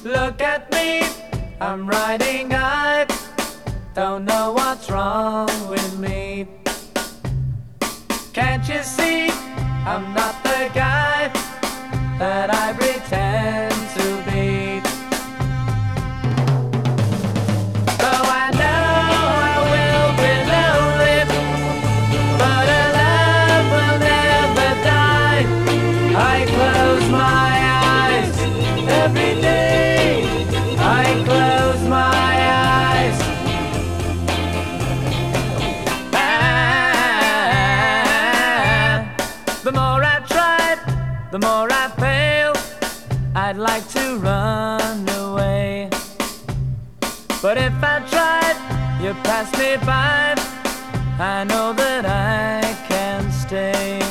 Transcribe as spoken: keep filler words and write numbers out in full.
Look at me, I'm riding high. Don't know what's wrong with me. Can't you see, I'm not the guy that I pretend to be. Though I know I will be lonely, but a love will never die. I close my eyes every day. I close my eyes. And the more I try, the more I fail. I'd like to run away, but if I tried, you pass me by. I know that I can stay.